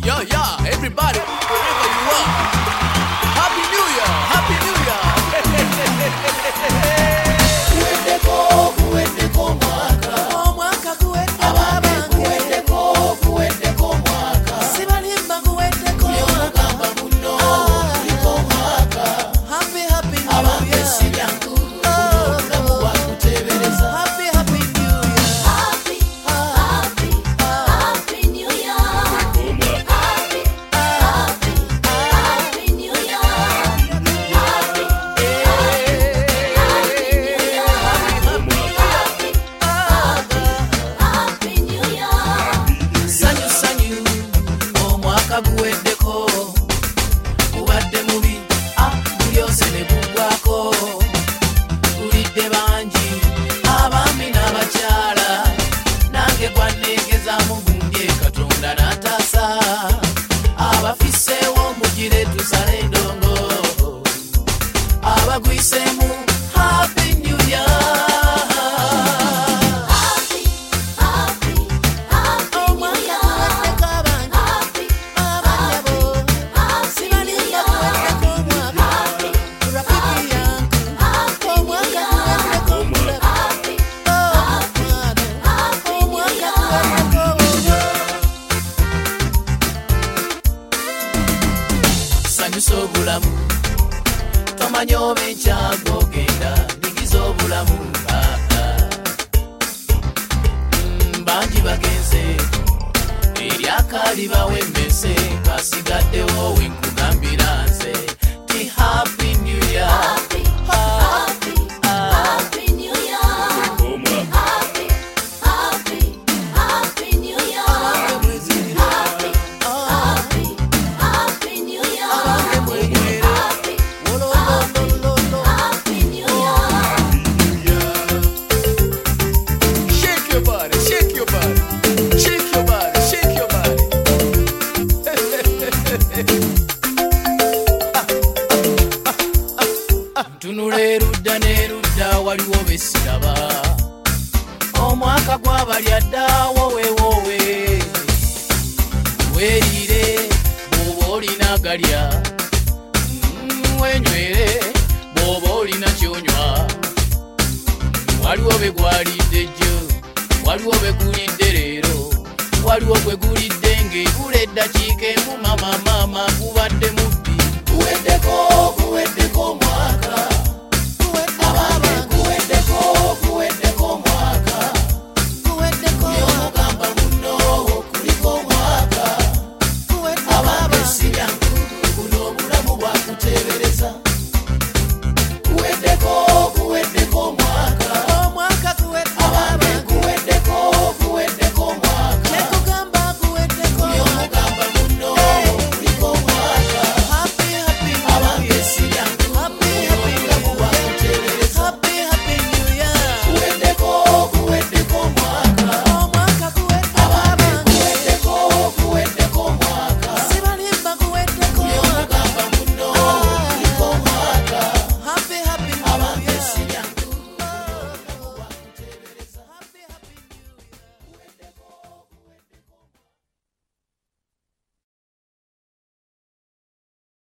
Yeah, everybody, wherever you are. Happy New Year, Happy New Year. Kuwedeko mwaka. Omwaka kuwedeko abange. Kuwedeko mwaka. Sibalimba kuwedeko. Yonagamba muno kuliko mwaka. Happy New Year. Abange sibyangu. Olamu wakutebereza. Happy New Year. Happy New Year. Guweddeko kubadde mubi bulyose ne bugwako tulidde bangi abaami n'abakyala nange gwanneegezaamu gundi Katonda n'ataasa abafiseewo mugire tusale endongo abagwiseemu Happy New Year. Sanyusa obulamu tomanya oba enkyago ogenda ndigiza obulamu bangi bagenze eryakaali bawemmese kasigaddewo wenkugambira nze ti Happy New Year. Happy New Year. Happy New Year. Tunula erudda n'erudda waliwo besiraba omwaka gwabalya ddaawo weewoowe weeriire bw'oba olina galya wenywere bw'oba olina kyonywa waliwo be gwalidde jjo waliwo be gulidde leero waliwo gwe gulidde ng'ebula eddakiika emu maama gubadde mu